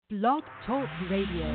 Blog Talk Radio.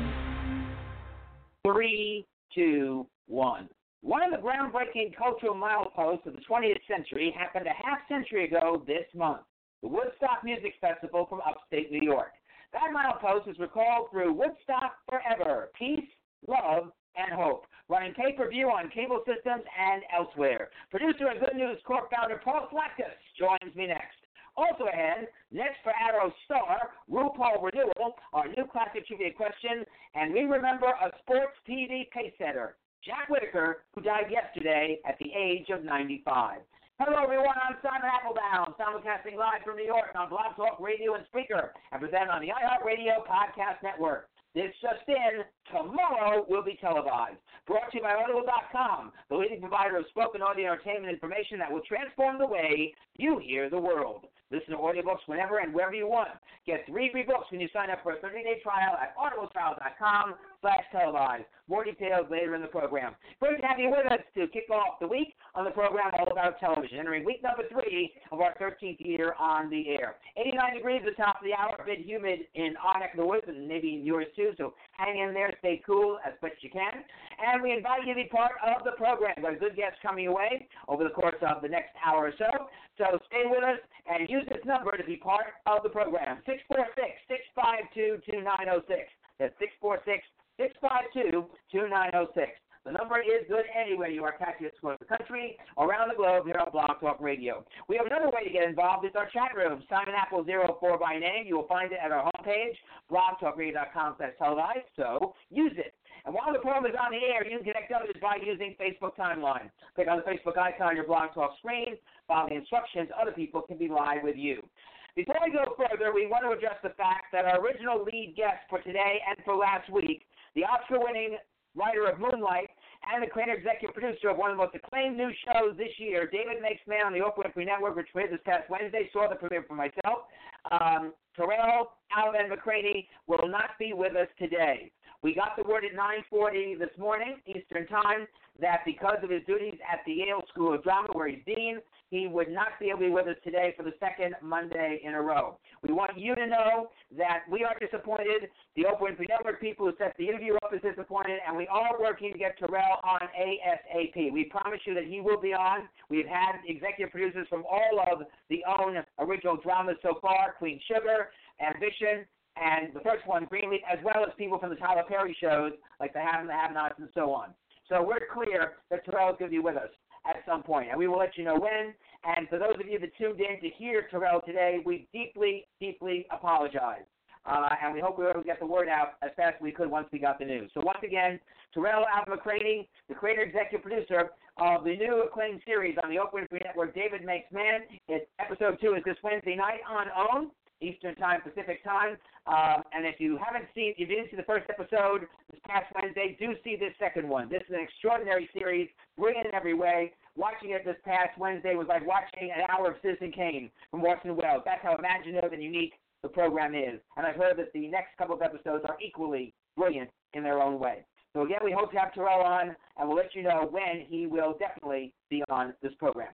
3, 2, 1. One of the groundbreaking cultural mileposts of the 20th century happened a half-century ago this month, the Woodstock Music Festival from upstate New York. That milepost is recalled through Woodstock Forever, Peace, Love, and Hope, running pay-per-view on cable systems and elsewhere. Producer and Good News Corp founder Paul Slakis joins me next. Also ahead, next for Arrow Star, RuPaul Renewal, our new classic trivia question, and we remember a sports TV pacesetter, Jack Whitaker, who died yesterday at the age of 95. Hello, everyone. I'm Simon Applebaum, simulcasting live from New York on Blog Talk Radio and Spreaker, and presented on the iHeartRadio Podcast Network. This just in, tomorrow will be televised. Brought to you by Audible.com, the leading provider of spoken audio entertainment information that will transform the way you hear the world. Listen to audiobooks whenever and wherever you want. Get 3 free books when you sign up for a 30-day trial at audibletrial.com/televised. More details later in the program. Great to have you with us to kick off the week on the program All About Television, entering week number 3 of our 13th year on the air. 89 degrees at the top of the hour, a bit humid in our neck of the woods and maybe in yours too, so hang in there, stay cool as best you can. And we invite you to be part of the program. We've got a good guest coming your way over the course of the next hour or so. So stay with us and use this number to be part of the program, 646-652-2906. That's 646-652-2906. The number is good anywhere you are catching us across the country, around the globe, here on Blog Talk Radio. We have another way to get involved. It's our chat room, Simon Apple 04 by name. You will find it at our homepage, blogtalkradio.com/televised, so use it. And while the program is on the air, you can connect others by using Facebook Timeline. Click on the Facebook icon on your Blog Talk screen, follow the instructions. Other people can be live with you. Before we go further, we want to address the fact that our original lead guest for today and for last week, the Oscar-winning writer of Moonlight and the creator executive producer of one of the most acclaimed new shows this year, David Makes Man on the Oprah Winfrey Network, which premiered this past Wednesday, saw the premiere for myself. Terrell Allen McCraney will not be with us today. We got the word at 9:40 this morning, Eastern Time, that because of his duties at the Yale School of Drama, where he's dean, he would not be able to be with us today for the second Monday in a row. We want you to know that we are disappointed. The Oprah Winfrey Network people who set the interview up is disappointed, and we are working to get Terrell on ASAP. We promise you that he will be on. We've had executive producers from all of the OWN original dramas so far, Queen Sugar, Ambition, and the first one, Greenleaf, as well as people from the Tyler Perry shows, like The Have and the Have-Nots and so on. So we're clear that Terrell is going to be with us at some point, and we will let you know when. And for those of you that tuned in to hear Terrell today, we deeply, deeply apologize. And we hope we were able to get the word out as fast as we could once we got the news. So once again, Terrell Allen McCraney, the creator executive producer of the new acclaimed series on the Oprah Winfrey Network, David Makes Man. Episode 2 is this Wednesday night on OWN, Eastern Time, Pacific Time. And if you didn't see the first episode this past Wednesday, do see this second one. This is an extraordinary series, brilliant in every way. Watching it this past Wednesday was like watching an hour of Citizen Kane from Orson Welles. That's how imaginative and unique the program is. And I've heard that the next couple of episodes are equally brilliant in their own way. So again, we hope to have Terrell on, and we'll let you know when he will definitely be on this program.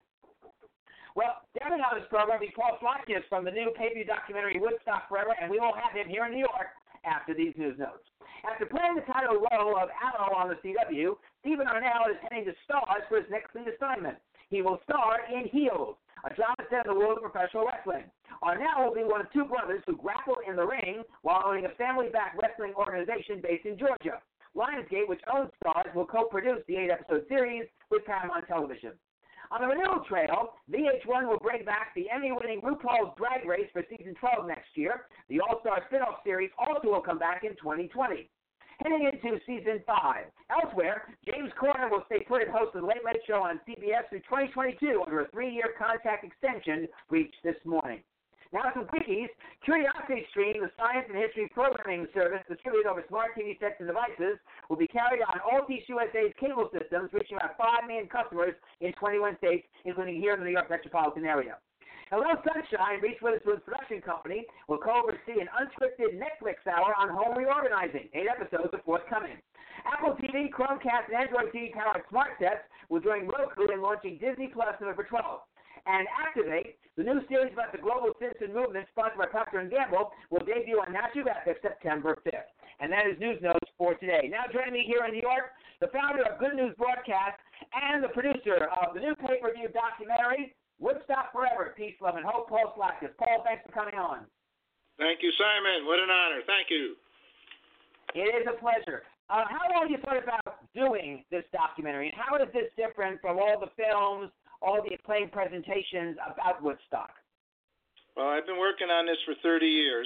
Well, definitely on this program will be Paul Slakis from the new pay-per-view documentary Woodstock Forever, and we will have him here in New York after these news notes. After playing the title role of Arrow on the CW, Stephen Arnell is heading to Starz for his next lead assignment. He will star in Heels, a drama set in the world of professional wrestling. Arnell will be one of 2 brothers who grapple in the ring while owning a family-backed wrestling organization based in Georgia. Lionsgate, which owns Starz, will co-produce the 8-episode series with Paramount Television. On the renewal trail, VH1 will bring back the Emmy-winning RuPaul's Drag Race for season 12 next year. The All-Star spin-off series also will come back in 2020. Heading into season 5. Elsewhere, James Corden will stay put as host of the Late Late Show on CBS through 2022 under a 3-year contract extension reached this morning. Now some quickies. CuriosityStream, the science and history programming service distributed over smart TV sets and devices, will be carried on Altice USA's cable systems, reaching about 5 million customers in 21 states, including here in the New York metropolitan area. Hello Sunshine, Reese Witherspoon's production company, will co-oversee an unscripted Netflix hour on home reorganizing. 8 episodes are forthcoming. Apple TV, Chromecast, and Android TV powered smart sets will join Roku in launching Disney Plus November 12th. And Activate, the new series about the global citizen movement sponsored by Procter & Gamble, will debut on Nat Geographic September 5th. And that is news notes for today. Now joining me here in New York, the founder of Good News Broadcast and the producer of the new pay-per-view documentary, Woodstock Forever, Peace, Love, and Hope, Paul Slakis. Paul, thanks for coming on. Thank you, Simon. What an honor. Thank you. It is a pleasure. How long have you thought about doing this documentary, and how is this different from all the films, all the acclaimed presentations about Woodstock? Well, I've been working on this for 30 years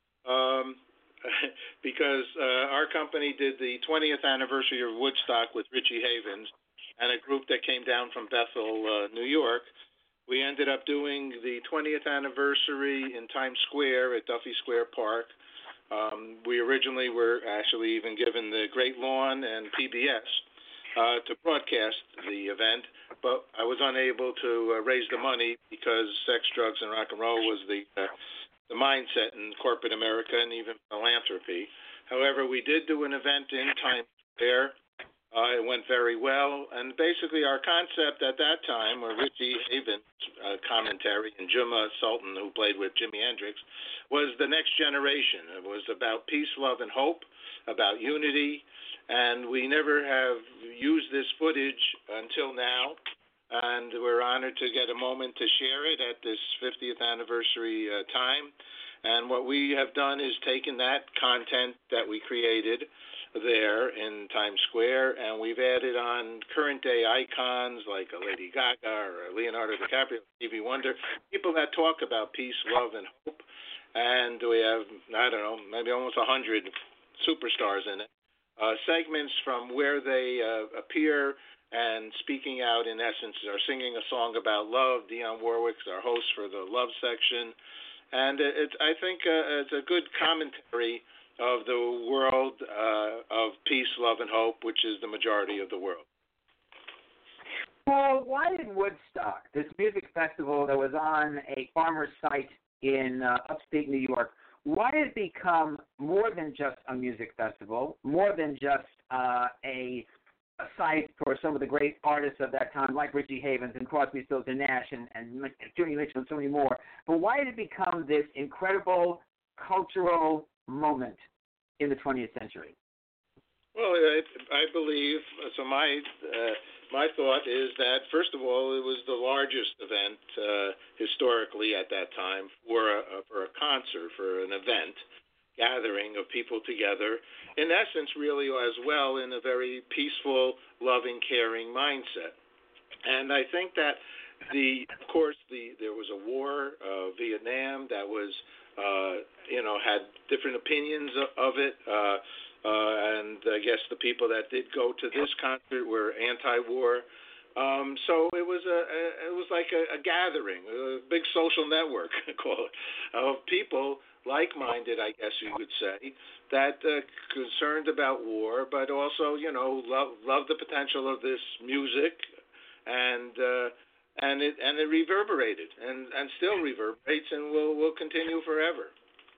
because our company did the 20th anniversary of Woodstock with Richie Havens and a group that came down from Bethel, New York. We ended up doing the 20th anniversary in Times Square at Duffy Square Park. We originally were actually even given the Great Lawn and PBS to broadcast the event, but I was unable to raise the money because sex, drugs, and rock and roll was the mindset in corporate America and even philanthropy. However, we did do an event in Times Square. It went very well, and basically our concept at that time, where Richie Havens' commentary and Juma Sultan, who played with Jimi Hendrix, was the next generation. It was about peace, love, and hope, about unity, and we never have used this footage until now, and we're honored to get a moment to share it at this 50th anniversary time. And what we have done is taken that content that we created there in Times Square, and we've added on current day icons like a Lady Gaga or a Leonardo DiCaprio, Stevie Wonder, people that talk about peace, love, and hope. And we have, I don't know, maybe almost 100 superstars in it. Segments from where they appear and speaking out, in essence, are singing a song about love. Dionne Warwick's our host for the love section. And I think it's a good commentary of the world of peace, love, and hope, which is the majority of the world. Well, why did Woodstock, this music festival that was on a farmer's site in upstate New York, why did it become more than just a music festival, more than just a site for some of the great artists of that time, like Richie Havens and Crosby, Stills and Nash and Joni Mitchell and so many more? But why did it become this incredible cultural moment in the 20th century? Well, I believe, so my thought is that, first of all, it was the largest event historically at that time for a concert, for an event, gathering of people together, in essence, really as well, in a very peaceful, loving, caring mindset. And I think that of course, there was a war, Vietnam, that was, had different opinions of it, and I guess the people that did go to this concert were anti-war. So it was like a gathering, a big social network, call it, of people like-minded, I guess you could say, that concerned about war, but also, love the potential of this music, and it reverberated and still reverberates and will continue forever.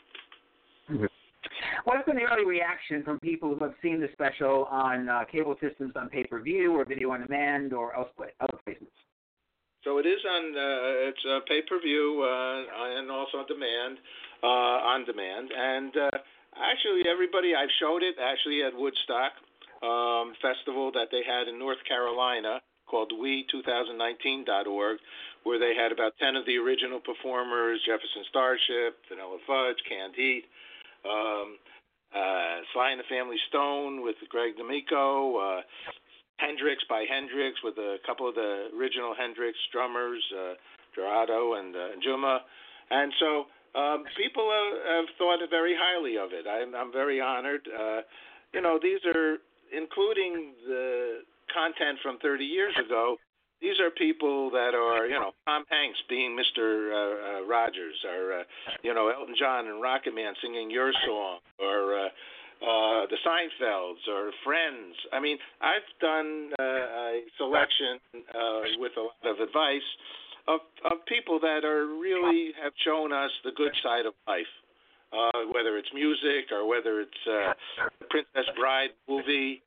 What's been the early reaction from people who have seen the special on cable systems on pay-per-view or video on demand or other places? So it is it's pay-per-view and also on demand. And actually, everybody, I've showed it actually at Woodstock festival that they had in North Carolina called we2019.org, where they had about 10 of the original performers: Jefferson Starship, Vanilla Fudge, Canned Heat, Sly and the Family Stone with Greg D'Amico, Hendrix by Hendrix with a couple of the original Hendrix drummers, Gerardo and Juma. And so people have thought very highly of it. I'm very honored. These are, including the content from 30 years ago, these are people that are, Tom Hanks being Mr. Rogers, or, Elton John and Rocket Man singing Your Song, or the Seinfelds, or Friends. I mean, I've done a selection with a lot of advice of people that really have shown us the good side of life, whether it's music or whether it's the Princess Bride movie,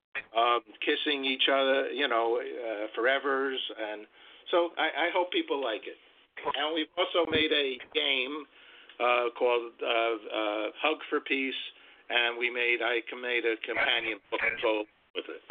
kissing each other, forevers. And so I hope people like it. And we've also made a game called Hug for Peace, and I made a companion book with it.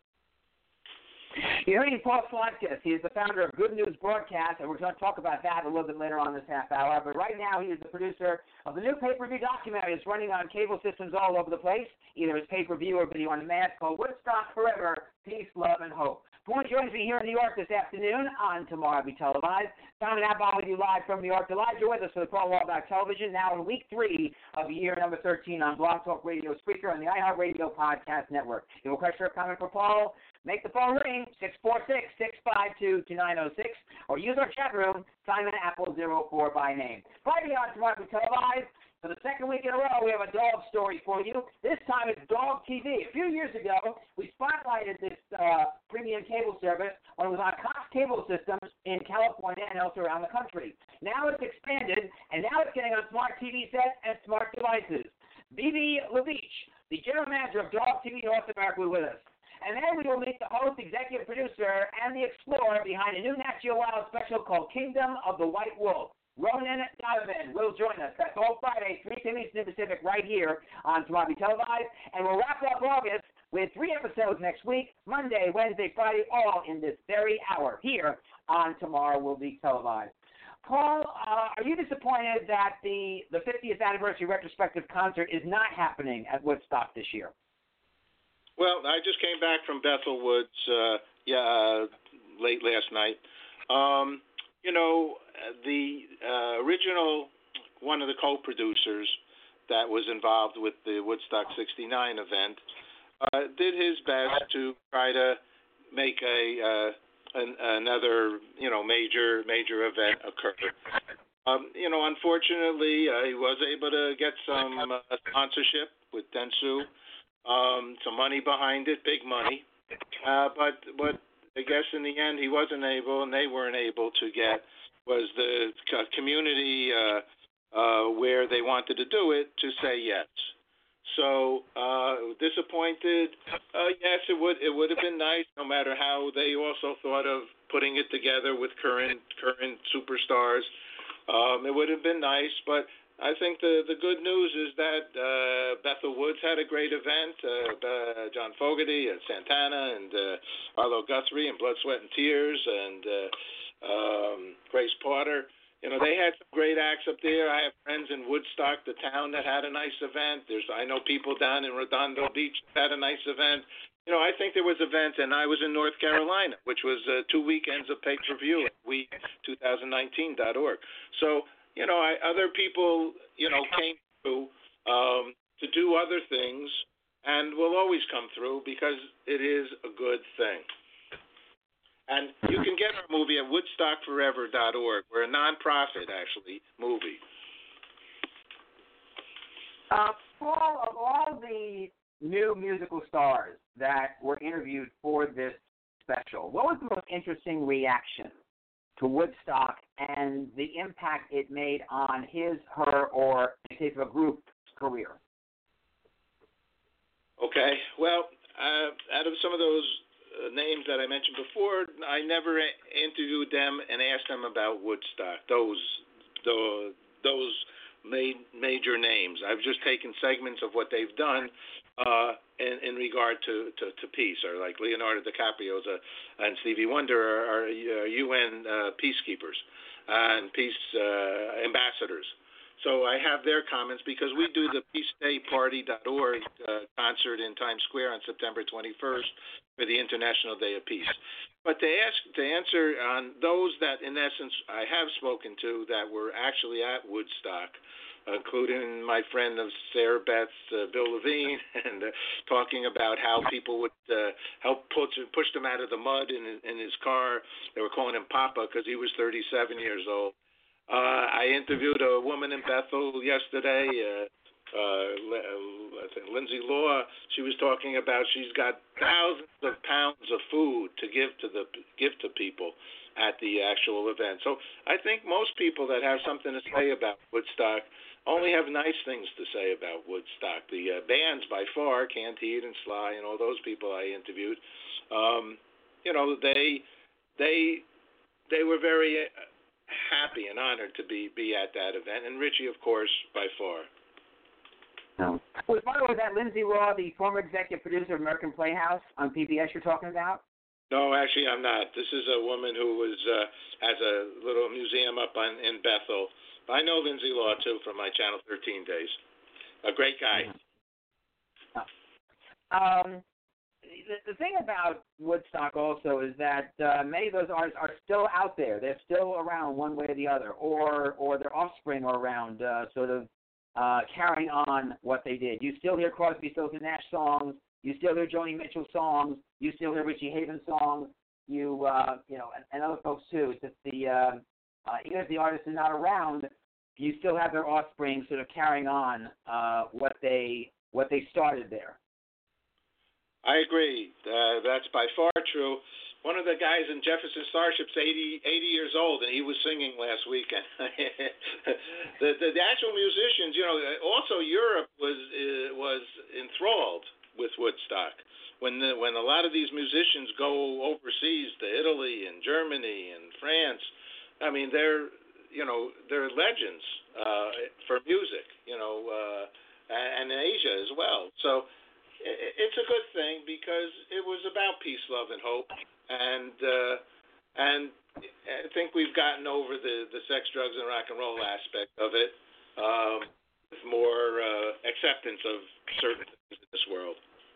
You're hearing Paul Slotkiss. He is the founder of Good News Broadcast, and we're going to talk about that a little bit later on this half hour. But right now, he is the producer of the new pay-per-view documentary. It's running on cable systems all over the place, either as pay-per-view or video on demand, called Woodstock Forever, Peace, Love, and Hope. Paul joins me here in New York this afternoon on Tomorrow Be Televised. Simon Appel with you live from New York. Delighted you're with us for the Paul Wallbach Television, now in week 3 of year number 13 on Blog Talk Radio, Spreaker, and the iHeartRadio Podcast Network. If you have a question or comment for Paul, make the phone ring, 646-652-2906, or use our chat room, Simon Appel 04 by name. Friday on Tomorrow Be Televised. For the second week in a row, we have a dog story for you. This time it's Dog TV. A few years ago, we spotlighted this premium cable service when it was on Cox Cable Systems in California and elsewhere around the country. Now it's expanded, and now it's getting on smart TV sets and smart devices. Bibi Levitch, the general manager of Dog TV North America, was with us. And then we will meet the host, executive producer, and the explorer behind a new Nat Geo Wild special called Kingdom of the White Wolf. Ronan Donovan will join us. That's all Friday, 3 p.m. Eastern Pacific, right here on Tomorrow Be Televised. And we'll wrap up August with 3 episodes next week, Monday, Wednesday, Friday, all in this very hour here on Tomorrow Will Be Televised. Paul, are you disappointed that the 50th anniversary retrospective concert is not happening at Woodstock this year? Well, I just came back from Bethel Woods late last night. The original, one of the co-producers that was involved with the Woodstock 69 event, did his best to try to make another, major event occur. Unfortunately, he was able to get some sponsorship with Dentsu, some money behind it, big money. But I guess in the end he wasn't able, and they weren't able to get, was the community where they wanted to do it to say yes. So disappointed. Yes, it would have been nice, no matter how they also thought of putting it together with current superstars. It would have been nice, but I think the good news is that Bethel Woods had a great event. John Fogerty and Santana and Arlo Guthrie and Blood, Sweat, and Tears and Grace Potter. They had some great acts up there. I have friends in Woodstock, the town, that had a nice event. I know people down in Redondo Beach that had a nice event. I think there was events, and I was in North Carolina, which was 2 weekends of pay-per-view at we2019.org. So, other people, came through to do other things and will always come through because it is a good thing. And you can get our movie at woodstockforever.org. We're a nonprofit, actually, movie. Paul, of all the new musical stars that were interviewed for this special, what was the most interesting reaction to Woodstock and the impact it made on his, her, or in the case of a group's career? Okay. Well, out of some of those names that I mentioned before, I never interviewed them and asked them about Woodstock. Those major names. I've just taken segments of what they've done in regard to peace, or like Leonardo DiCaprio and Stevie Wonder are UN peacekeepers and peace ambassadors. So I have their comments because we do the peacedayparty.org concert in Times Square on September 21st for the International Day of Peace. But to answer on those that, in essence, I have spoken to that were actually at Woodstock, including my friend of Sarah Beth's, Bill Levine, and talking about how people would help push them out of the mud in his car. They were calling him Papa because he was 37 years old. I interviewed a woman in Bethel yesterday, Lindsay Law. She was talking about she's got thousands of pounds of food to give to people at the actual event. So I think most people that have something to say about Woodstock only have nice things to say about Woodstock. The bands by far, Canned Heat and Sly and all those people I interviewed, they were very happy and honored to be at that event, and Richie, of course, by far. No. By the way, was that Lindsay Law, the former executive producer of American Playhouse on PBS you're talking about? No, actually, I'm not. This is a woman who was has a little museum up in Bethel. I know Lindsay Law, too, from my Channel 13 days. A great guy. The thing about Woodstock also is that many of those artists are still out there. They're still around one way or the other, or their offspring are around, sort of carrying on what they did. You still hear Crosby, Stills and Nash songs. You still hear Joni Mitchell songs. You still hear Richie Havens songs. You know, and other folks too. It's just even if the artist is not around, you still have their offspring sort of carrying on what they started there. I agree. That's by far true. One of the guys in Jefferson Starship's 80 years old, and he was singing last weekend. the actual musicians, you know, also Europe was enthralled with Woodstock. When a lot of these musicians go overseas to Italy and Germany and France, I mean they're legends for music, and in Asia as well. So it's a good thing because it was about peace, love, and hope, and I think we've gotten over the sex, drugs, and rock and roll aspect of it, with more acceptance of certain things in this world.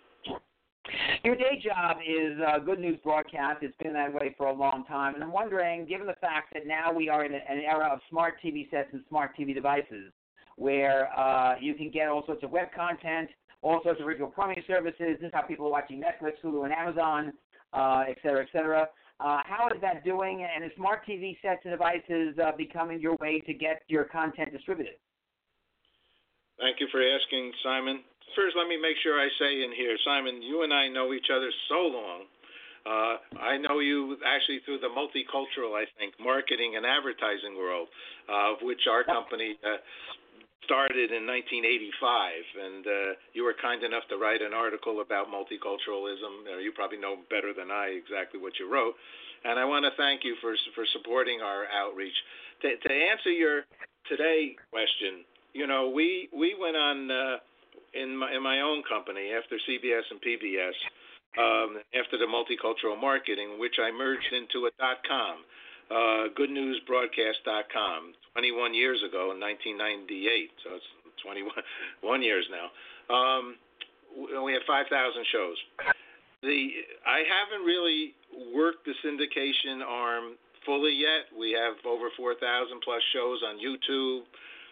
Your day job is Good News Broadcast. It's been that way for a long time, and I'm wondering, given the fact that now we are in an era of smart TV sets and smart TV devices, where you can get all sorts of web content, all sorts of original programming services. This is how people are watching Netflix, Hulu, and Amazon, et cetera, et cetera. How is that doing? And is smart TV sets and devices becoming your way to get your content distributed? Thank you for asking, Simon. First, let me make sure I say in here, Simon, you and I know each other so long. I know you actually through the multicultural, I think, marketing and advertising world, of which our company started in 1985, and you were kind enough to write an article about multiculturalism. You probably know better than I exactly what you wrote, and I want to thank you for supporting our outreach. To answer your today question, we went on in my own company after CBS and PBS, after the multicultural marketing, which I merged into a .com. goodnewsbroadcast.com 21 years ago in 1998, so it's 21 years now. We have 5,000 shows. I haven't really worked the syndication arm fully yet. We have over 4,000 plus shows on YouTube.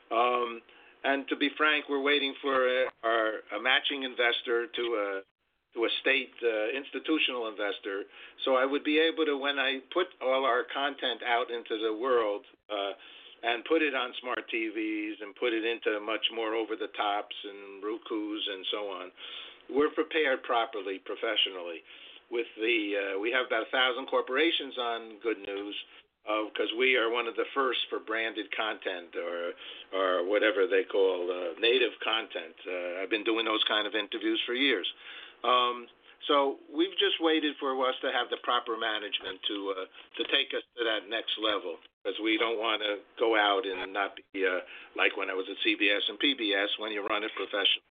And to be frank, we're waiting for a matching investor to a state institutional investor, so I would be able to, when I put all our content out into the world and put it on smart TVs and put it into much more over-the-tops and Roku's and so on, we're prepared properly, professionally. We have about 1,000 corporations on Good News, because we are one of the first for branded content or whatever they call native content. I've been doing those kind of interviews for years. So we've just waited for us to have the proper management to take us to that next level, because we don't want to go out and not be like when I was at CBS and PBS when you run it professionally.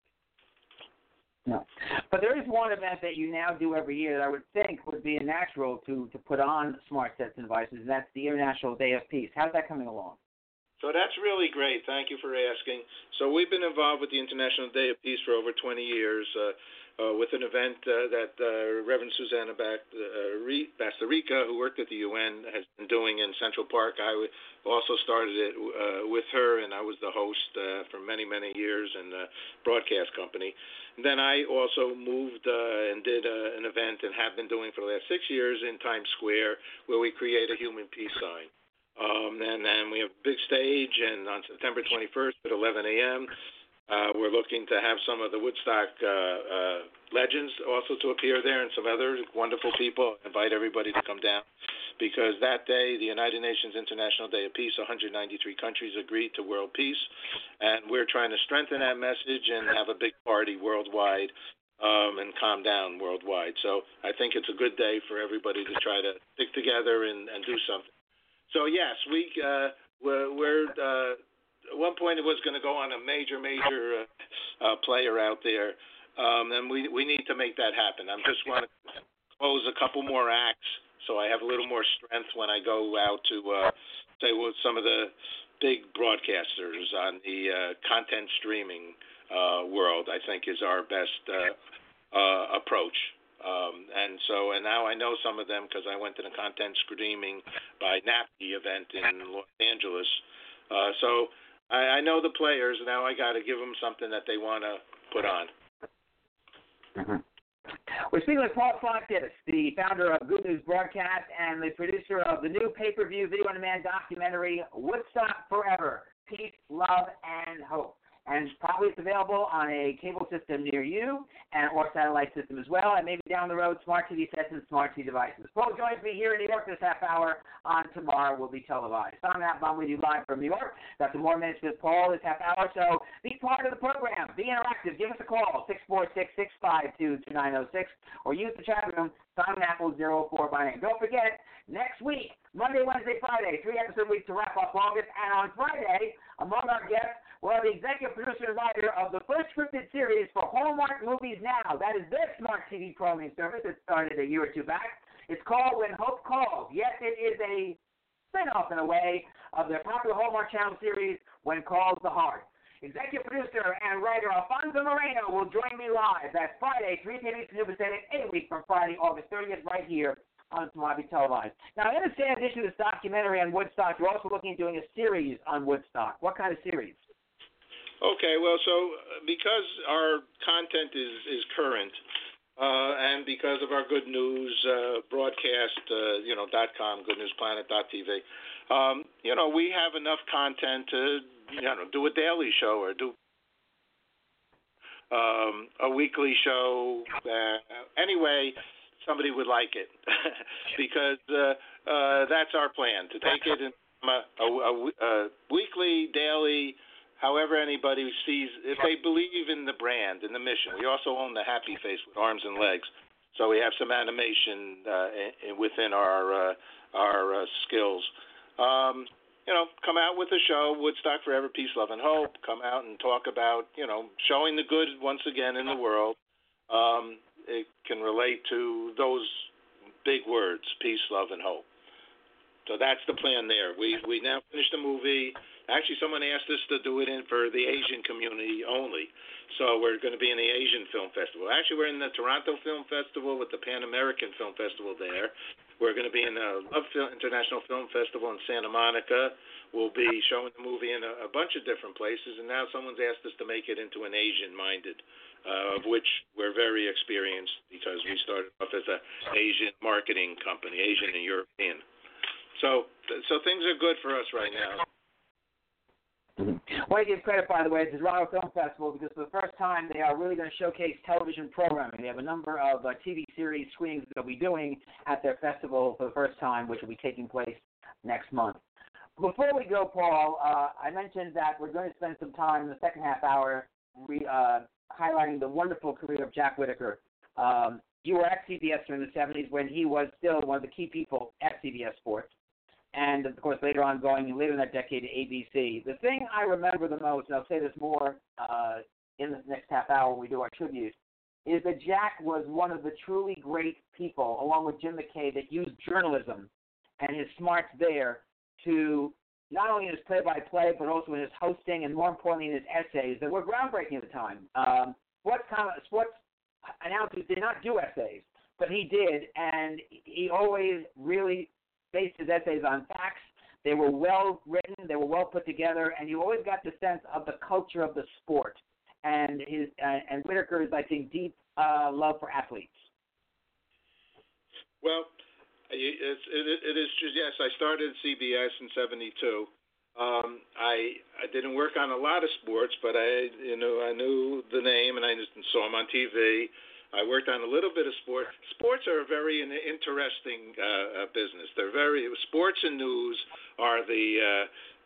No. But there is one event that you now do every year that I would think would be a natural to put on smart sets and devices, and that's the International Day of Peace. How's that coming along? So that's really great. Thank you for asking. So we've been involved with the International Day of Peace for over 20 years with an event that Reverend Susanna Bastarrica, who worked at the UN, has been doing in Central Park. I also started it with her, and I was the host for many, many years in the broadcast company. And then I also moved and did an event and have been doing for the last 6 years in Times Square, where we create a human peace sign. And then we have a big stage, and on September 21st at 11 a.m., we're looking to have some of the Woodstock legends also to appear there, and some other wonderful people. I invite everybody to come down, because that day, the United Nations International Day of Peace, 193 countries agreed to world peace, and we're trying to strengthen that message and have a big party worldwide and calm down worldwide. So I think it's a good day for everybody to try to stick together and do something. So yes, we're at one point it was going to go on a major player out there, and we need to make that happen. I'm just want to close a couple more acts so I have a little more strength when I go out to say with some of the big broadcasters on the content streaming world. I think is our best approach. And now I know some of them because I went to the content streaming by NAPI event in Los Angeles. So I know the players. Now I got to give them something that they want to put on. Mm-hmm. We're speaking with Paul Fontis, the founder of Good News Broadcast and the producer of the new pay-per-view video-on-demand documentary Woodstock Forever, Peace, Love, and Hope. And probably it's available on a cable system near you or satellite system as well, and maybe down the road, smart TV sets and smart TV devices. Paul joins me here in New York this half hour. On tomorrow will be televised. I'm Matt Baum with you live from New York. Got some more minutes with Paul this half hour, so be part of the program. Be interactive. Give us a call, 646-652-2906, or use the chat room, Simon Apple 04 by name. Don't forget, next week, Monday, Wednesday, Friday, 3-episode week to wrap up August, and on Friday, among our guests, we're the executive producer and writer of the first scripted series for Hallmark Movies Now. That is their smart TV programming service that started a year or two back. It's called When Hope Calls. Yes, it is a spin-off, in a way, of their popular Hallmark Channel series, When Calls the Heart. Executive producer and writer Alfonso Moreno will join me live. That's Friday, 3 p.m. Eastern Pacific, a week from Friday, August 30th, right here on Tomorrow Televised. Now, in addition to this documentary on Woodstock, you're also looking at doing a series on Woodstock. What kind of series? Okay, well, so because our content is current, and because of our Good News broadcast, .com, goodnewsplanet.tv, we have enough content to, do a daily show or do a weekly show. Anyway, somebody would like it because that's our plan, to take it in a weekly, daily, however anybody sees, if they believe in the brand and the mission. We also own the Happy Face with arms and legs, so we have some animation within our skills. Come out with a show, Woodstock Forever, Peace, Love, and Hope. Come out and talk about, showing the good once again in the world. It can relate to those big words, peace, love, and hope. So that's the plan there. We now finished the movie. Actually, someone asked us to do it for the Asian community only. So we're going to be in the Asian Film Festival. Actually, we're in the Toronto Film Festival with the Pan American Film Festival there. We're going to be in the Love International Film Festival in Santa Monica. We'll be showing the movie in a bunch of different places. And now someone's asked us to make it into an Asian-minded, of which we're very experienced because we started off as an Asian marketing company, Asian and European. So things are good for us right now. I want to give credit, by the way, to the Toronto Film Festival because for the first time they are really going to showcase television programming. They have a number of TV series screenings they'll be doing at their festival for the first time, which will be taking place next month. Before we go, Paul, I mentioned that we're going to spend some time in the second half hour highlighting the wonderful career of Jack Whitaker. You were at CBS during the 70s when he was still one of the key people at CBS Sports. And, of course, later in that decade to ABC. The thing I remember the most, and I'll say this more in the next half hour when we do our tribute, is that Jack was one of the truly great people, along with Jim McKay, that used journalism and his smarts there to not only in his play-by-play, but also in his hosting and, more importantly, in his essays that were groundbreaking at the time. Sports announcers did not do essays, but he did, and he always really based his essays on facts. They were well written, they were well put together, and you always got the sense of the culture of the sport and Whitaker's, I think, deep love for athletes. Well, it is just, yes, I started at CBS in '72. I didn't work on a lot of sports, but I knew the name and I just saw him on TV. I worked on a little bit of sport. Sports are a very interesting business. They're sports and news are the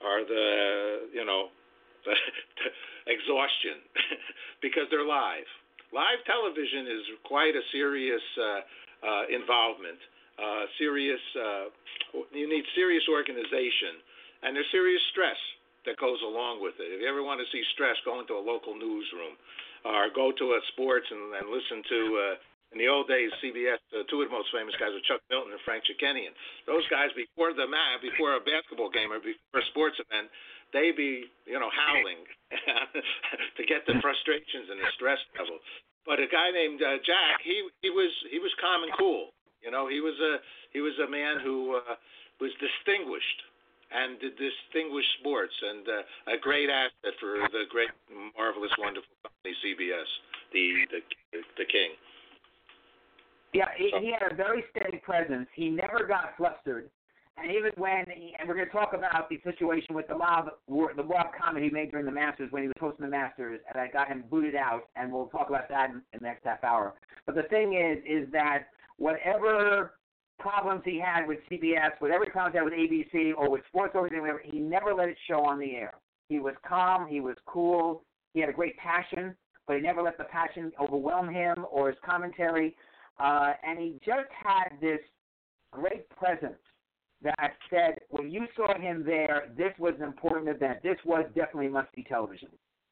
exhaustion because they're live. Live television is quite a serious involvement. serious. You need serious organization, and there's serious stress that goes along with it. If you ever want to see stress, go into a local newsroom, or go to a sports and listen to. In the old days, CBS, two of the most famous guys were Chuck Milton and Frank Chikenian. Those guys, before a basketball game or before a sports event, they be, howling to get the frustrations and the stress level. But a guy named Jack, he was calm and cool. He was a man who was distinguished and did distinguished sports, and a great asset for the great, marvelous, wonderful company CBS, the king. Yeah, he had a very steady presence. He never got flustered. And even when, and we're going to talk about the situation with the mob comment he made during the Masters when he was hosting the Masters, and I got him booted out, and we'll talk about that in the next half hour. But the thing is that whatever problems he had with CBS, whatever problems he had with ABC or with sports organization, he never let it show on the air. He was calm, he was cool, he had a great passion, but he never let the passion overwhelm him or his commentary. And he just had this great presence that said, when you saw him there, this was an important event. This was definitely must-see television.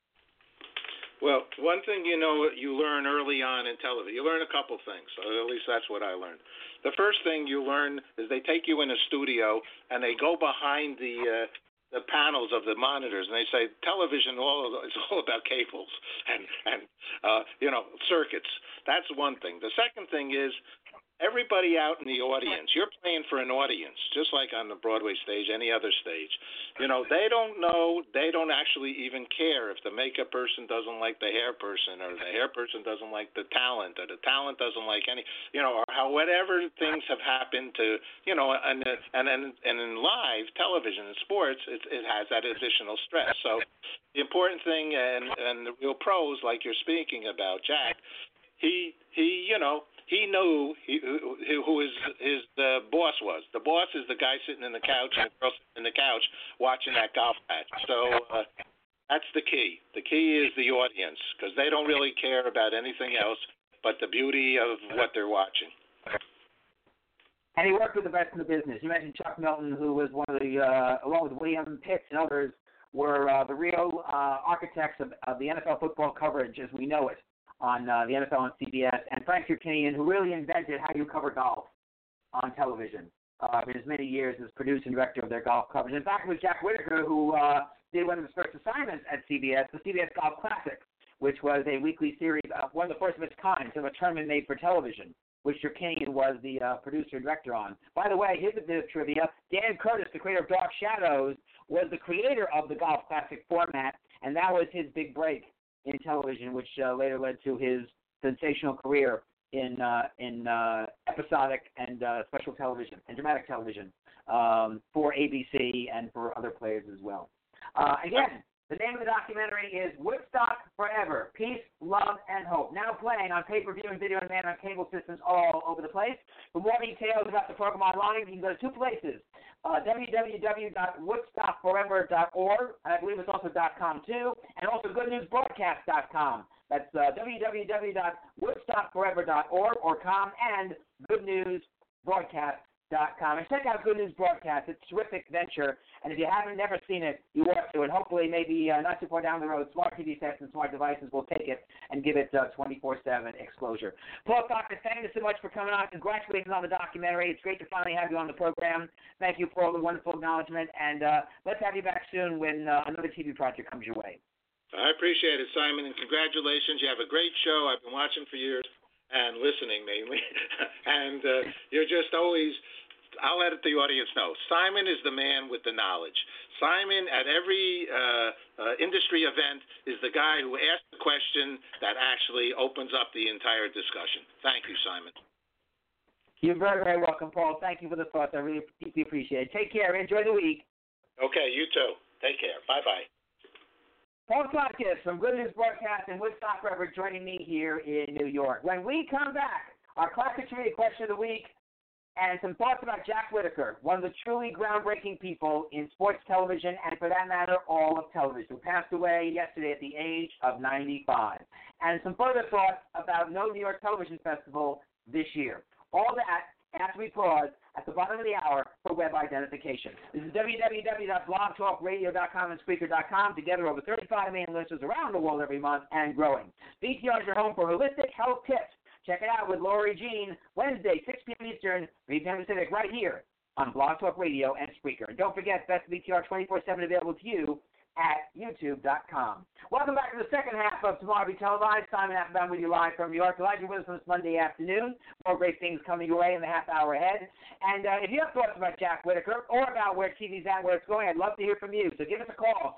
Well, one thing you learn early on in television, you learn a couple things. At least that's what I learned. The first thing you learn is they take you in a studio and they go behind the panels of the monitors, and they say television it's all about cables and circuits. That's one thing. The second thing is everybody out in the audience, you're playing for an audience, just like on the Broadway stage, any other stage. They don't know, they don't actually even care if the makeup person doesn't like the hair person, or the hair person doesn't like the talent, or the talent doesn't like any, or how whatever things have happened to, and in live television and sports, it has that additional stress. So the important thing, and the real pros, like you're speaking about, Jack, he knew who his boss was. The boss is the guy sitting in the couch and the girl sitting in the couch watching that golf match. So that's the key. The key is the audience, because they don't really care about anything else but the beauty of what they're watching. And he worked with the best in the business. You mentioned Chuck Milton, who was one of the, along with William Pitts and others, were the real architects of the NFL football coverage as we know it on the NFL on CBS, and Frank Chikenian, who really invented how you cover golf on television in his many years as producer and director of their golf coverage. In fact, it was Jack Whitaker who did one of his first assignments at CBS, the CBS Golf Classic, which was a weekly series, one of the first of its kind, so a tournament made for television, which Chikenian was the producer and director on. By the way, here's a bit of trivia. Dan Curtis, the creator of Dark Shadows, was the creator of the Golf Classic format, and that was his big break in television, which later led to his sensational career in episodic and special television and dramatic television for ABC and for other players as well. Again, the name of the documentary is Woodstock Forever, Peace, Love, and Hope. Now playing on pay-per-view and video on demand on cable systems all over the place. For more details about the program online, you can go to two places, www.woodstockforever.org, and I believe it's also .com too, and also goodnewsbroadcast.com. That's www.woodstockforever.org or .com and goodnewsbroadcast.com. And check out Good News Broadcast. It's a terrific venture, and if you haven't never seen it, you ought to. And hopefully, maybe not too far down the road, smart TV sets and smart devices will take it and give it 24/7 exposure. Paul Cochran, thank you so much for coming on. Congratulations on the documentary. It's great to finally have you on the program. Thank you for all the wonderful acknowledgement, and let's have you back soon when another TV project comes your way. I appreciate it, Simon, and congratulations. You have a great show. I've been watching for years and listening mainly, and you're just always. I'll let the audience know. Simon is the man with the knowledge. Simon, at every industry event, is the guy who asks the question that actually opens up the entire discussion. Thank you, Simon. You're very, very welcome, Paul. Thank you for the thoughts. I really deeply appreciate it. Take care. Enjoy the week. Okay, you too. Take care. Bye-bye. Paul Cochran from Good News Broadcast and Woodstock Forever joining me here in New York. When we come back, our Classic Trivia Question of the Week, and some thoughts about Jack Whitaker, one of the truly groundbreaking people in sports television and, for that matter, all of television, who passed away yesterday at the age of 95. And some further thoughts about No New York Television Festival this year. All that after we pause at the bottom of the hour for web identification. This is www.blogtalkradio.com and Spreaker.com. Together, over 35 million listeners around the world every month and growing. BTR is your home for holistic health tips. Check it out with Lori Jean, Wednesday, 6 p.m. Eastern, 3 p.m. Pacific, right here on Blog Talk Radio and Spreaker. And don't forget, Best of BTR 24/7 available to you at YouTube.com. Welcome back to the second half of Tomorrow Be Televised. Simon Applebaum with you live from New York. Glad you're with us on this Monday afternoon. More great things coming your way in the half hour ahead. And if you have thoughts about Jack Whitaker or about where TV's at, where it's going, I'd love to hear from you. So give us a call,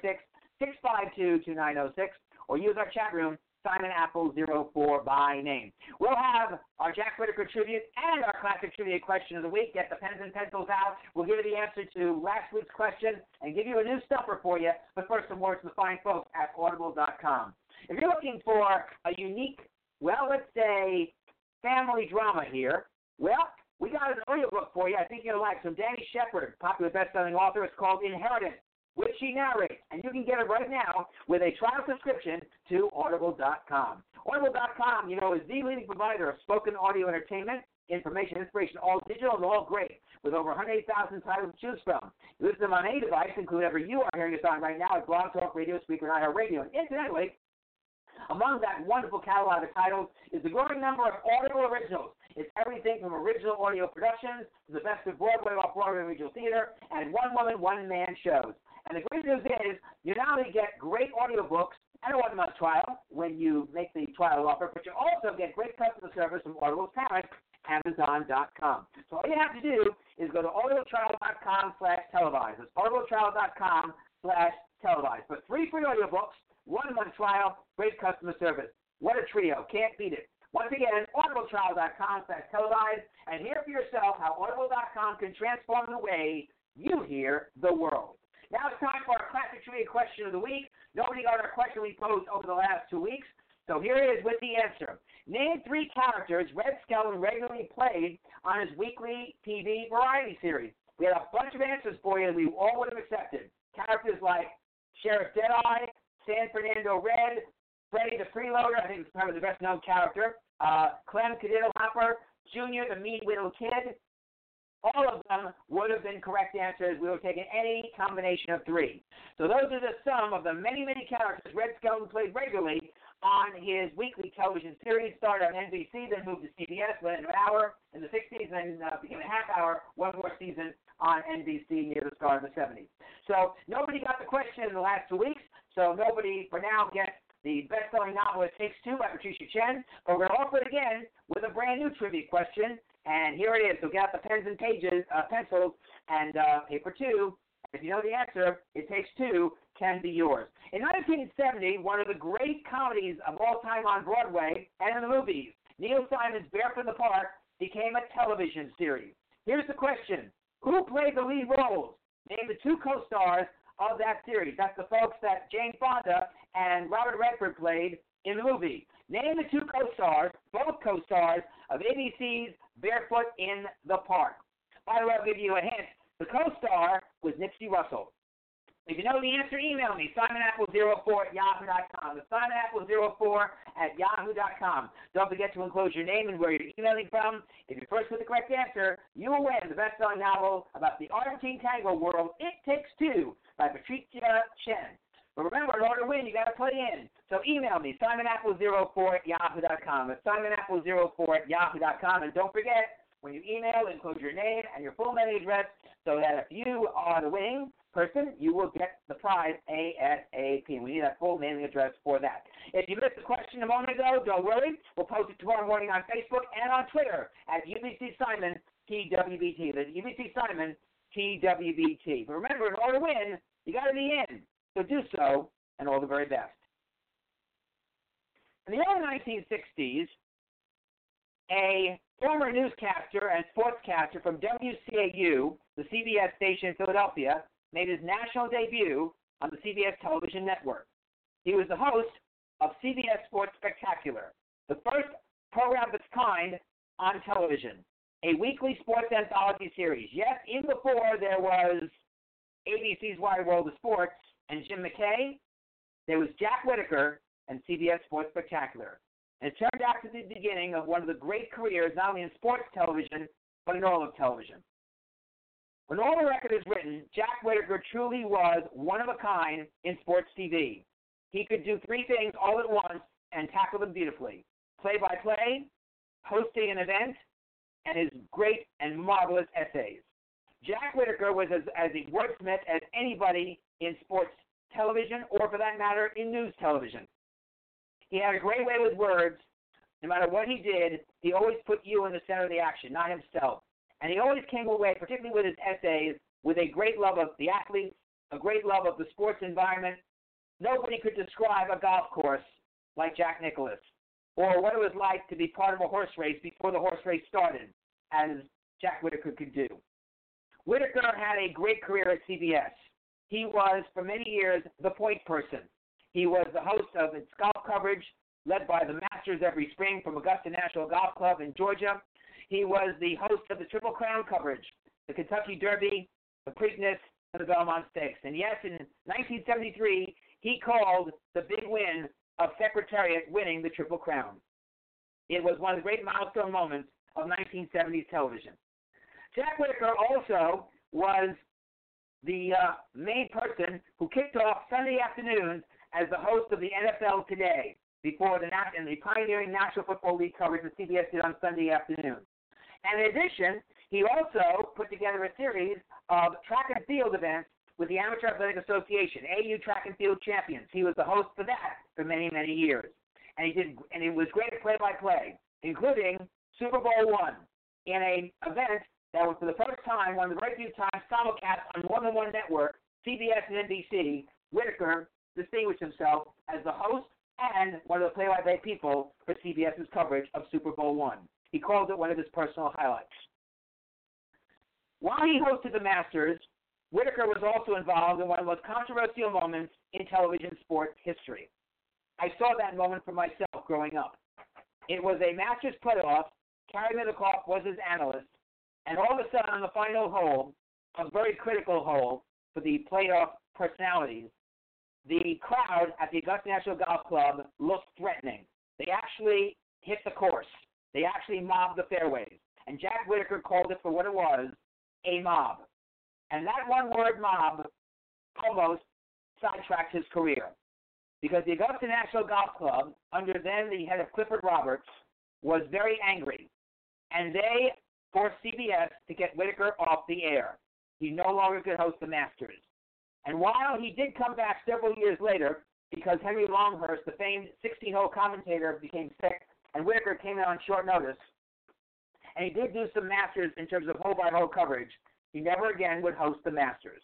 646-652-2906, or use our chat room, Simon Apple 04 by name. We'll have our Jack Whitaker tribute and our classic trivia question of the week. Get the pens and pencils out. We'll give you the answer to last week's question and give you a new stuffer for you. But first, some words from the fine folks at Audible.com. If you're looking for a unique, well, let's say, family drama here, well, we got an audiobook for you. I think you'll like some Danny Shepard, popular best-selling author. It's called Inheritance, which she narrates, and you can get it right now with a trial subscription to Audible.com. Audible.com, is the leading provider of spoken audio entertainment, information, inspiration, all digital and all great, with over 108,000 titles to choose from. You listen to them on any device, including whatever you are hearing us on right now at Blog Talk Radio, Spreaker, and iHeartRadio. And incidentally, among that wonderful catalog of titles is the growing number of Audible originals. It's everything from original audio productions to the best of Broadway, off-Broadway, regional theater, and one-woman, one-man shows. And the great news is you not only get great audiobooks and a 1-month trial when you make the trial offer, but you also get great customer service from Audible's parent, Amazon.com. So all you have to do is go to audibletrial.com/televised. It's audibletrial.com/televised. For 3 free audiobooks, 1-month trial, great customer service. What a trio. Can't beat it. Once again, audibletrial.com/televised, and hear for yourself how audible.com can transform the way you hear the world. Now it's time for our classic trivia question of the week. Nobody got our question we posed over the last 2 weeks, so here it is with the answer. Name 3 characters Red Skelton regularly played on his weekly TV variety series. We had a bunch of answers for you that we all would have accepted. Characters like Sheriff Deadeye, San Fernando Red, Freddy the Freeloader, I think it's probably the best-known character, Clem Cadito-Hopper, Junior the Mean-Whittled Kid. All of them would have been correct answers. We would have taken any combination of 3. So those are the sum of the many, many characters Red Skelton played regularly on his weekly television series. Started on NBC, then moved to CBS, went an hour in the 60s, and then became a half hour, one more season on NBC near the start of the 70s. So nobody got the question in the last 2 weeks, so nobody for now gets the best-selling novel It Takes Two by Patricia Chen. But we're going to offer it again with a brand-new trivia question. And here it is. So get out the pens and pencils, and paper 2. If you know the answer, It Takes Two can be yours. In 1970, one of the great comedies of all time on Broadway and in the movies, Neil Simon's Barefoot in the Park, became a television series. Here's the question. Who played the lead roles? Name the 2 co-stars of that series. That's the folks that Jane Fonda and Robert Redford played in the movie. Name the 2 co-stars, both co-stars, of ABC's Barefoot in the Park. By the way, I'll give you a hint. The co-star was Nipsey Russell. If you know the answer, email me, simonapple04@yahoo.com. It's simonapple04@yahoo.com. Don't forget to enclose your name and where you're emailing from. If you're first with the correct answer, you will win the best-selling novel about the Argentine tango world, It Takes Two, by Patricia Chen. But remember, in order to win, you got to play in. So email me, simonapple04@yahoo.com. It's simonapple04@yahoo.com. And don't forget, when you email, include your name and your full mailing address so that if you are the winning person, you will get the prize ASAP. We need that full mailing address for that. If you missed the question a moment ago, don't worry. We'll post it tomorrow morning on Facebook and on Twitter at UBC Simon TWBT. That's UBC Simon TWBT. But remember, in order to win, you got to be in. So do so, and all the very best. In the early 1960s, a former newscaster and sportscaster from WCAU, the CBS station in Philadelphia, made his national debut on the CBS television network. He was the host of CBS Sports Spectacular, the first program of its kind on television, a weekly sports anthology series. Yes, even before there was ABC's Wide World of Sports and Jim McKay, there was Jack Whitaker and CBS Sports Spectacular. And it turned out to be the beginning of one of the great careers, not only in sports television, but in all of television. When all the record is written, Jack Whitaker truly was one of a kind in sports TV. He could do three things all at once and tackle them beautifully: play-by-play, hosting an event, and his great and marvelous essays. Jack Whitaker was as a wordsmith as anybody in sports television, or for that matter, in news television. He had a great way with words. No matter what he did, he always put you in the center of the action, not himself. And he always came away, particularly with his essays, with a great love of the athletes, a great love of the sports environment. Nobody could describe a golf course like Jack Nicklaus, or what it was like to be part of a horse race before the horse race started, as Jack Whitaker could do. Whitaker had a great career at CBS. He was, for many years, the point person. He was the host of its golf coverage, led by the Masters every spring from Augusta National Golf Club in Georgia. He was the host of the Triple Crown coverage, the Kentucky Derby, the Preakness, and the Belmont Stakes. And yes, in 1973, he called the big win of Secretariat winning the Triple Crown. It was one of the great milestone moments of 1970s television. Jack Whitaker also was the main person who kicked off Sunday afternoons as the host of the NFL Today before the pioneering National Football League coverage that CBS did on Sunday afternoon. And in addition, he also put together a series of track and field events with the Amateur Athletic Association, AU Track and Field Champions. He was the host for that for many, many years. And he was great at play-by-play, including Super Bowl I, in an event that was for the first time, one of the very few times, simulcast on more than one network, CBS and NBC. Whitaker distinguished himself as the host and one of the play-by-play people for CBS's coverage of Super Bowl I. He called it one of his personal highlights. While he hosted the Masters, Whitaker was also involved in one of the most controversial moments in television sports history. I saw that moment for myself growing up. It was a Masters playoff. Cary Middlecoff was his analyst, and all of a sudden on the final hole, a very critical hole for the playoff personalities, the crowd at the Augusta National Golf Club looked threatening. They actually hit the course. They actually mobbed the fairways. And Jack Whitaker called it for what it was, a mob. And that one word, mob, almost sidetracked his career. Because the Augusta National Golf Club, under then the head of Clifford Roberts, was very angry. And they forced CBS to get Whitaker off the air. He no longer could host the Masters. And while he did come back several years later, because Henry Longhurst, the famed 16-hole commentator, became sick, and Whitaker came in on short notice, and he did do some Masters in terms of hole-by-hole coverage, he never again would host the Masters.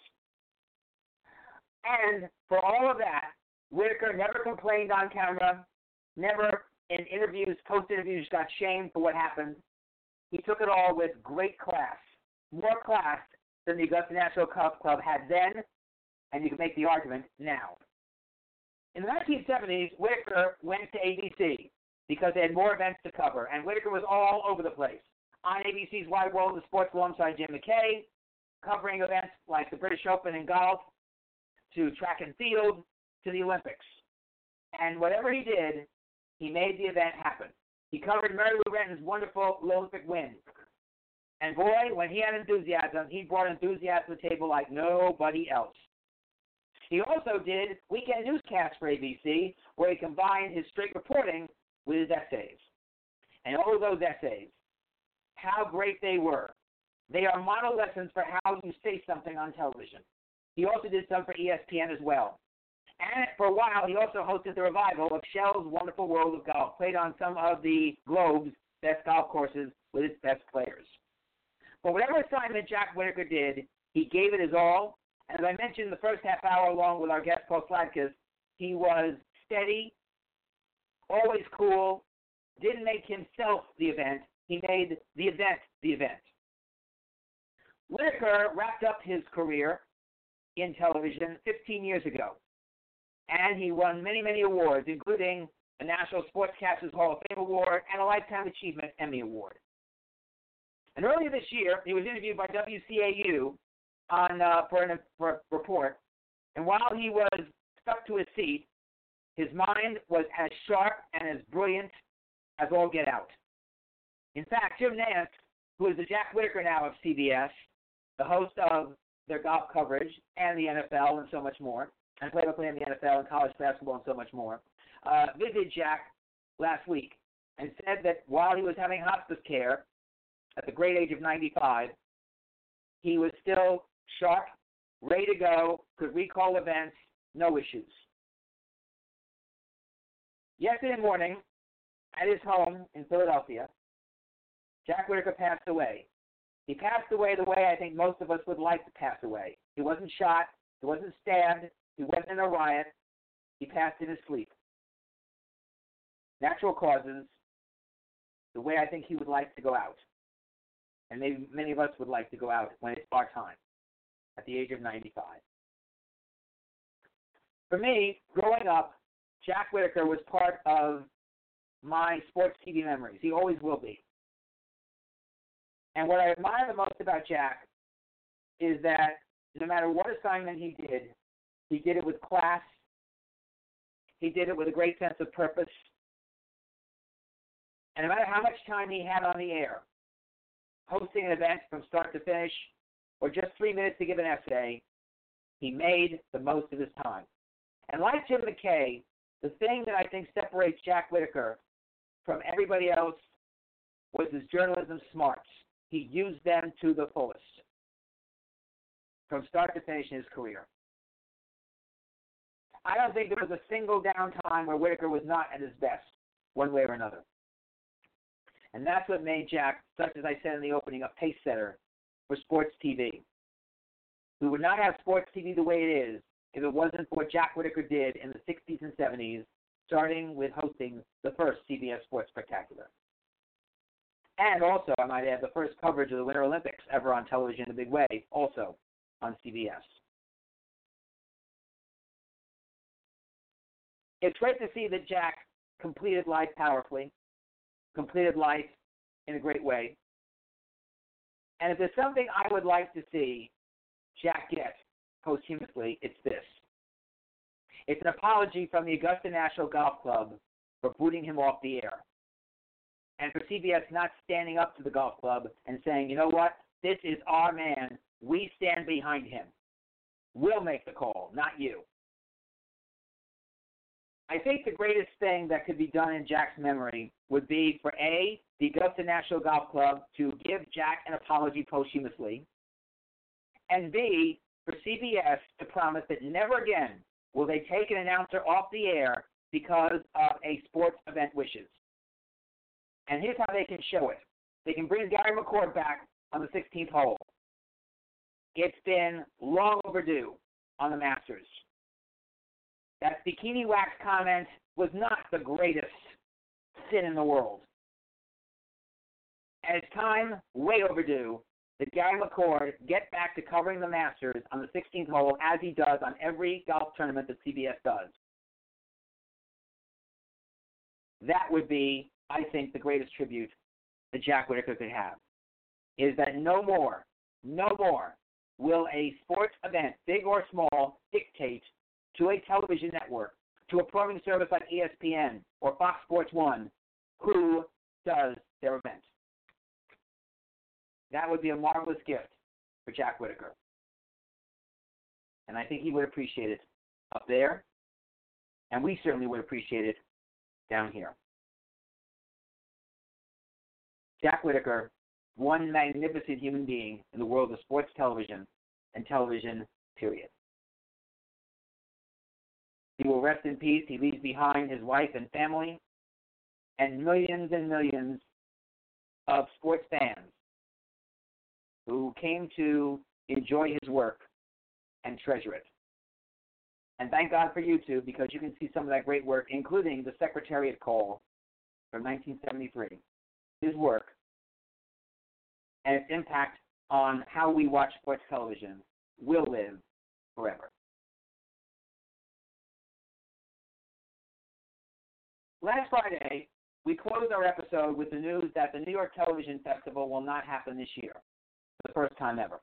And for all of that, Whitaker never complained on camera, never in interviews, post-interviews, got shamed for what happened. He took it all with great class, more class than the Augusta National Golf Club had then, and you can make the argument now. In the 1970s, Whitaker went to ABC because they had more events to cover, and Whitaker was all over the place. On ABC's Wide World of Sports alongside Jim McKay, covering events like the British Open in golf, to track and field, to the Olympics. And whatever he did, he made the event happen. He covered Mary Lou Retton's wonderful Olympic win. And boy, when he had enthusiasm, he brought enthusiasm to the table like nobody else. He also did weekend newscasts for ABC, where he combined his straight reporting with his essays. And all of those essays, how great they were. They are model lessons for how you say something on television. He also did some for ESPN as well. And for a while, he also hosted the revival of Shell's Wonderful World of Golf, played on some of the Globe's best golf courses with its best players. But whatever assignment Jack Whitaker did, he gave it his all. And as I mentioned in the first half hour, along with our guest, Paul Sladkis, he was steady, always cool, didn't make himself the event. He made the event the event. Whitaker wrapped up his career in television 15 years ago. And he won many, many awards, including the National Sportscasters Hall of Fame Award and a Lifetime Achievement Emmy Award. And earlier this year, he was interviewed by WCAU for a report. And while he was stuck to his seat, his mind was as sharp and as brilliant as all get out. In fact, Jim Nantz who is the Jack Whitaker now of CBS, the host of their golf coverage and the NFL and so much more, and play-by-play in the NFL and college basketball and so much more, visited Jack last week and said that while he was having hospice care at the great age of 95, he was still sharp, ready to go, could recall events, no issues. Yesterday morning, at his home in Philadelphia, Jack Whitaker passed away. He passed away the way I think most of us would like to pass away. He wasn't shot. He wasn't stabbed. He wasn't in a riot. He passed in his sleep. Natural causes, the way I think he would like to go out. And maybe many of us would like to go out when it's our time, at the age of 95. For me, growing up, Jack Whitaker was part of my sports TV memories. He always will be. And what I admire the most about Jack is that no matter what assignment he did it with class. He did it with a great sense of purpose. And no matter how much time he had on the air, hosting an event from start to finish, or just 3 minutes to give an essay, he made the most of his time. And like Jim McKay, the thing that I think separates Jack Whitaker from everybody else was his journalism smarts. He used them to the fullest from start to finish in his career. I don't think there was a single downtime where Whitaker was not at his best, one way or another. And that's what made Jack, such as I said in the opening, a pace setter for sports TV. We would not have sports TV the way it is if it wasn't for what Jack Whitaker did in the 60s and 70s, starting with hosting the first CBS Sports Spectacular. And also, I might add, the first coverage of the Winter Olympics ever on television in a big way, also on CBS. It's great to see that Jack completed life powerfully, completed life in a great way. And if there's something I would like to see Jack get posthumously, it's this. It's an apology from the Augusta National Golf Club for booting him off the air. And for CBS not standing up to the golf club and saying, you know what, this is our man. We stand behind him. We'll make the call, not you. I think the greatest thing that could be done in Jack's memory would be for A, the Augusta National Golf Club to give Jack an apology posthumously, and B, for CBS to promise that never again will they take an announcer off the air because of a sports event wishes. And here's how they can show it. They can bring Gary McCord back on the 16th hole. It's been long overdue on the Masters. That bikini wax comment was not the greatest sin in the world. And it's time, way overdue, that Gary McCord get back to covering the Masters on the 16th hole as he does on every golf tournament that CBS does. That would be, I think, the greatest tribute that Jack Whitaker could have, is that no more will a sports event, big or small, dictate to a television network, to a programming service like ESPN or Fox Sports 1, who does their event. That would be a marvelous gift for Jack Whitaker. And I think he would appreciate it up there, and we certainly would appreciate it down here. Jack Whitaker, one magnificent human being in the world of sports television and television, period. He will rest in peace. He leaves behind his wife and family and millions of sports fans who came to enjoy his work and treasure it. And thank God for YouTube, because you can see some of that great work, including the Secretariat Call from 1973. His work and its impact on how we watch sports television will live forever. Last Friday, we closed our episode with the news that the New York Television Festival will not happen this year, for the first time ever.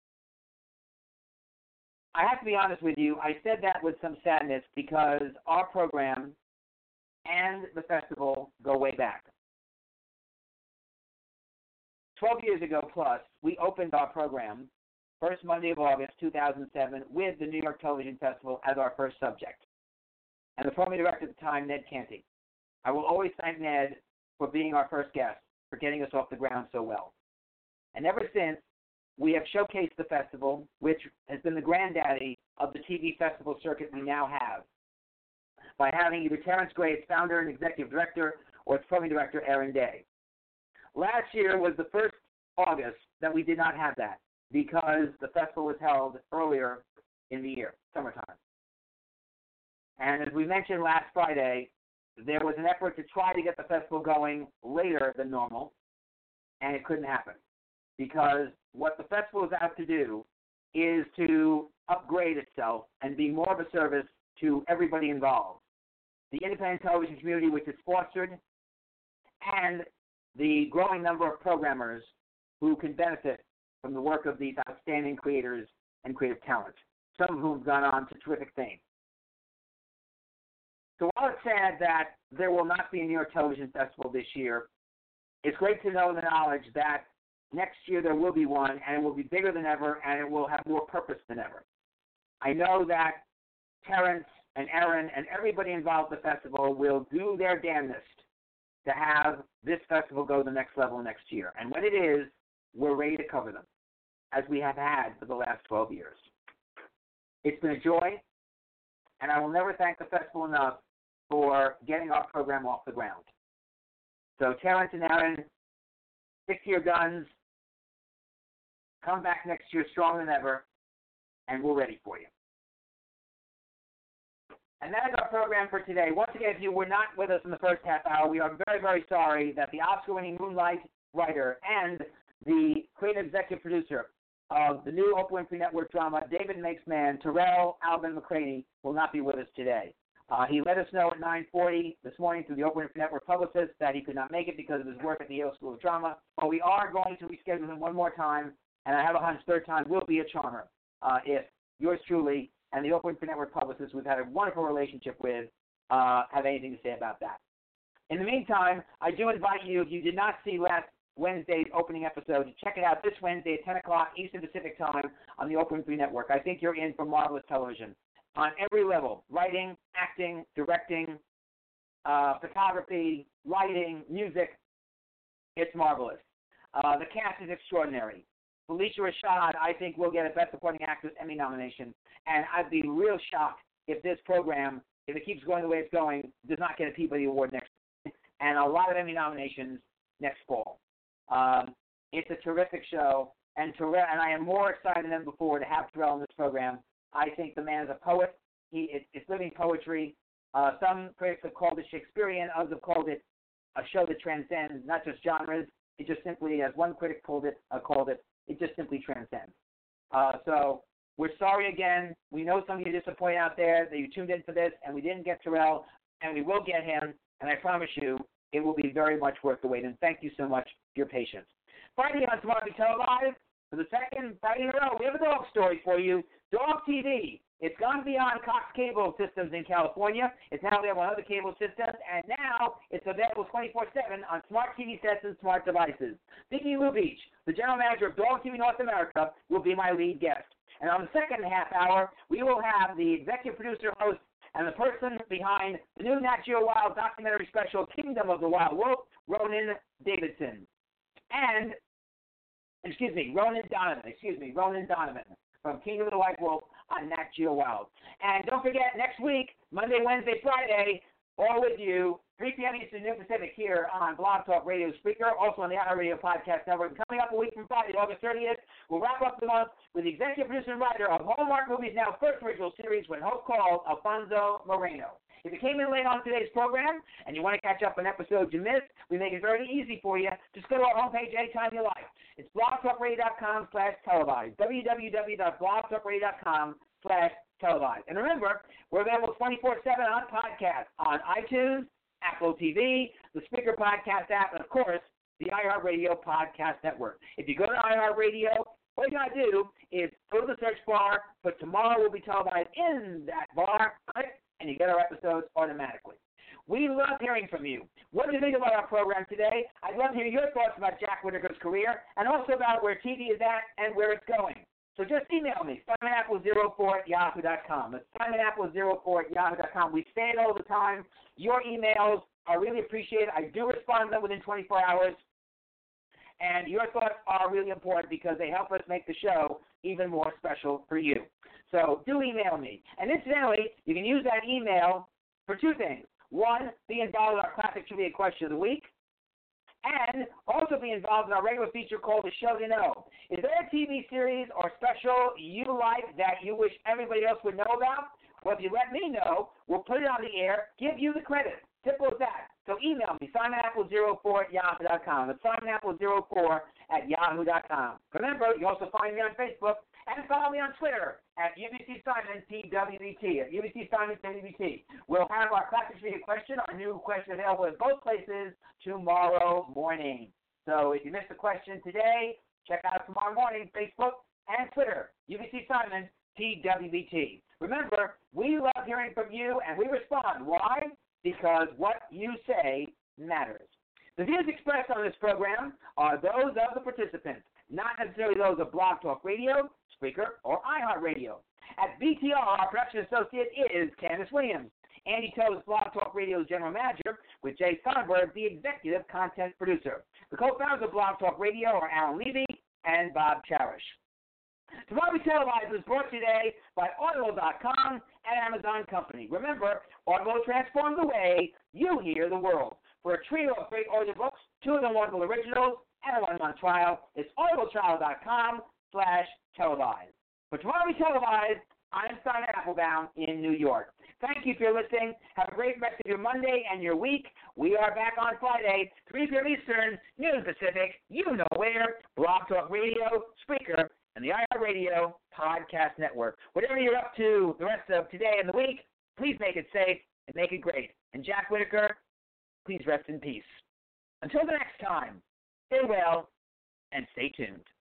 I have to be honest with you, I said that with some sadness because our program and the festival go way back. 12 years ago plus, we opened our program, first Monday of August, 2007, with the New York Television Festival as our first subject. And the program director at the time, Ned Canty. I will always thank Ned for being our first guest, for getting us off the ground so well. And ever since, we have showcased the festival, which has been the granddaddy of the TV festival circuit we now have, by having either Terrence Gray as founder and executive director or its program director, Aaron Day. Last year was the first August that we did not have that because the festival was held earlier in the year, summertime. And as we mentioned last Friday, there was an effort to try to get the festival going later than normal, and it couldn't happen because what the festival is out to do is to upgrade itself and be more of a service to everybody involved. The independent television community, which is fostered, and the growing number of programmers who can benefit from the work of these outstanding creators and creative talent, some of whom have gone on to terrific fame. So while it's sad that there will not be a New York Television Festival this year, it's great to know the knowledge that next year there will be one, and it will be bigger than ever, and it will have more purpose than ever. I know that Terrence and Aaron and everybody involved in the festival will do their damnedest to have this festival go to the next level next year. And when it is, we're ready to cover them, as we have had for the last 12 years. It's been a joy, and I will never thank the festival enough for getting our program off the ground. So Terrence and Aaron, stick to your guns, come back next year stronger than ever, and we're ready for you. And that is our program for today. Once again, if you were not with us in the first half hour, we are very, very sorry that the Oscar-winning Moonlight writer and the creative executive producer of the new Oprah Winfrey Network drama, David Makes Man, Terrell Alvin McCraney, will not be with us today. He let us know at 9:40 this morning through the Oprah Winfrey Network publicist that he could not make it because of his work at the Yale School of Drama. But we are going to reschedule him one more time, and I have a hunch third time will be a charmer if yours truly and the Oprah Winfrey Network publicist we've had a wonderful relationship with have anything to say about that. In the meantime, I do invite you, if you did not see last Wednesday's opening episode, to check it out this Wednesday at 10 o'clock Eastern Pacific Time on the Oprah Winfrey Network. I think you're in for marvelous television on every level: writing, acting, directing, photography, lighting, music. It's marvelous. The cast is extraordinary. Felicia Rashad, I think, will get a Best Supporting Actress Emmy nomination, and I'd be real shocked if this program, if it keeps going the way it's going, does not get a Peabody Award next year, and a lot of Emmy nominations next fall. It's a terrific show, and I am more excited than before to have Terrell in this program. I think the man is a poet. It's living poetry. Some critics have called it Shakespearean. Others have called it a show that transcends not just genres. It just simply, as one critic called it, it just simply transcends. So we're sorry again. We know some of you are disappointed out there that you tuned in for this, and we didn't get Terrell, and we will get him, and I promise you it will be very much worth the wait, and thank you so much for your patience. Friday on Tomorrow We Tell Live, for the second Friday in a row, we have a dog story for you. Dog TV. It's gone beyond Cox Cable Systems in California. It's now available on other cable systems, and now it's available 24/7 on smart TV sets and smart devices. Vicki Lubich, the general manager of Dog TV North America, will be my lead guest. And on the second half hour, we will have the executive producer, host, and the person behind the new Nat Geo Wild documentary special, Kingdom of the Wild Wolf, Ronan Donovan from Kingdom of the White Wolf on Nat Geo Wild. And don't forget, next week, Monday, Wednesday, Friday, all with you, 3 p.m. Eastern, noon Pacific, here on Blog Talk Radio Speaker, also on the iHeartRadio Podcast Network. Coming up a week from Friday, August 30th, we'll wrap up the month with the executive producer and writer of Hallmark Movies Now first original series, When Hope Calls, Alfonso Moreno. If you came in late on today's program and you want to catch up on episodes you missed, we make it very easy for you. Just go to our homepage anytime you like. It's blogtalkradio.com/televised, www.blogtalkradio.com/televised. And remember, we're available 24/7 on podcast on iTunes, Apple TV, the Speaker Podcast app, and, of course, the iHeartRadio Podcast Network. If you go to iHeartRadio, all you got to do is go to the search bar, put Tomorrow Will Be Televised in that bar, click, and you get our episodes automatically. We love hearing from you. What do you think about our program today? I'd love to hear your thoughts about Jack Whitaker's career and also about where TV is at and where it's going. So just email me, SimonApple04@yahoo.com. That's SimonApple04@yahoo.com. We say it all the time. Your emails are really appreciated. I do respond to them within 24 hours. And your thoughts are really important because they help us make the show even more special for you. So do email me. And incidentally, you can use that email for two things. One, be involved in our Classic Trivia Question of the Week, and also be involved in our regular feature called The Show You Know. Is there a TV series or special you like that you wish everybody else would know about? Well, if you let me know, we'll put it on the air, give you the credit. Simple as that. So email me, SimonApple04@yahoo.com. That's SimonApple04@yahoo.com. Remember, you also find me on Facebook and follow me on Twitter at UBCSimon_TWBT, at UBCSimon_TWBT. We'll have our Classic Trivia Question, our new question available in both places tomorrow morning. So if you missed a question today, check out tomorrow morning, Facebook and Twitter, UBCSimon_TWBT. Remember, we love hearing from you, and we respond. Why? Because what you say matters. The views expressed on this program are those of the participants, not necessarily those of Blog Talk Radio, Spreaker, or iHeartRadio. At BTR, our production associate is Candace Williams. Andy Toe is Blog Talk Radio's general manager, with Jay Sonnenberg, the executive content producer. The co-founders of Blog Talk Radio are Alan Levy and Bob Cherish. Tomorrow We Televise is brought today by Audible.com and Amazon Company. Remember, Audible transforms the way you hear the world. For a trio of great audiobooks, 2 of them Audible originals, and a 1-month trial, it's audibletrial.com/televise. For Tomorrow We Televise, I'm Simon Applebaum in New York. Thank you for listening. Have a great rest of your Monday and your week. We are back on Friday, 3 p.m. Eastern, noon Pacific, you know where, Blog Talk Radio, Spreaker, and the iHeartRadio Podcast Network. Whatever you're up to the rest of today and the week, please make it safe and make it great. And Jack Whitaker, please rest in peace. Until the next time, stay well and stay tuned.